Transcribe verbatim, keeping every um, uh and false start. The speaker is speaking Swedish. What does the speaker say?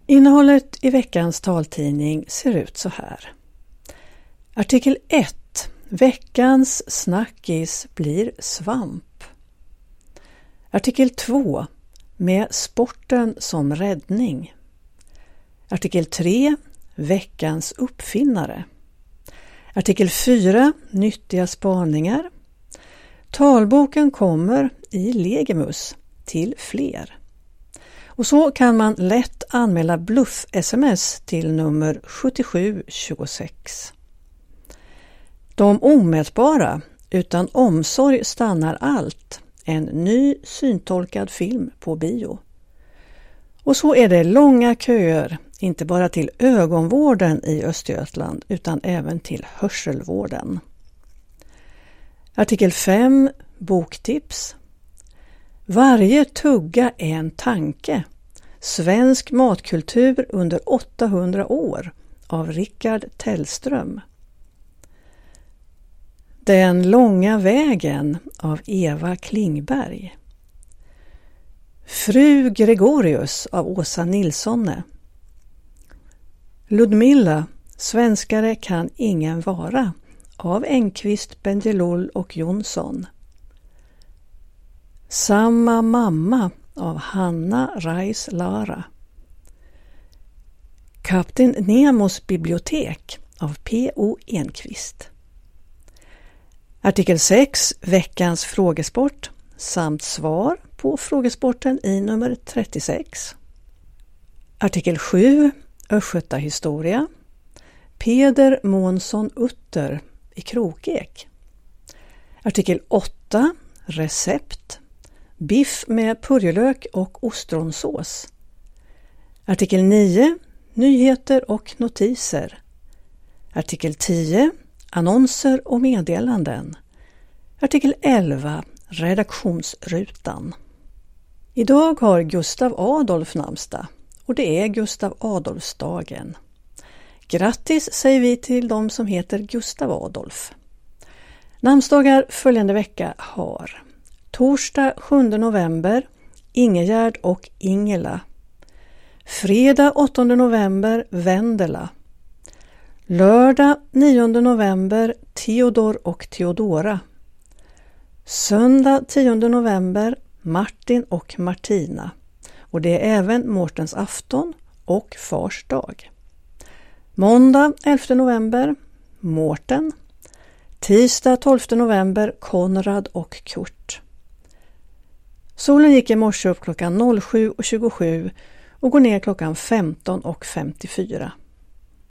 Innehållet i veckans taltidning ser ut så här. Artikel ett. Veckans snackis blir svamp. Artikel två. Med sporten som räddning. Artikel tre. Veckans uppfinnare. Artikel fyra. Nyttiga spaningar. Talboken kommer i Legimus till fler. Och så kan man lätt anmäla bluff-sms till nummer sjuttiosju tjugosex. De omätbara, utan omsorg stannar allt. En ny syntolkad film på bio. Och så är det långa köer, inte bara till ögonvården i Östergötland utan även till hörselvården. Artikel fem. Boktips. Varje tugga är en tanke. Svensk matkultur under åttahundra år av Rickard Tellström. Den långa vägen av Eva Klingberg. Fru Gregorius av Åsa Nilssone. Ludmilla, svenskare kan ingen vara av Engqvist, Benjelol och Jonsson. Samma mamma av Hanna Reis Lara. Kapten Nemos bibliotek av P O Enqvist. Artikel sex. Veckans frågesport samt svar på frågesporten i nummer trettiosex. Artikel sju. Östgöta historia. Peder Månsson Utter i Krokek. Artikel åtta. Recept. Biff med purjolök och ostronsås. Artikel nio. Nyheter och notiser. Artikel tio. Annonser och meddelanden. Artikel elva. Redaktionsrutan. Idag har Gustav Adolf namnsdag och det är Gustav Adolfsdagen. Grattis säger vi till de som heter Gustav Adolf. Namnsdagar följande vecka har torsdag sjunde november Ingegärd och Ingela. Fredag åttonde november Vendela. Lördag nionde november Theodor och Theodora. Söndag tionde november Martin och Martina. Och det är även Mårtens afton och Fars dag. Måndag elfte november Mårten. Tisdag tolfte november Konrad och Kurt. Solen gick i morse upp klockan sju och tjugosju och går ner klockan femton och femtiofyra.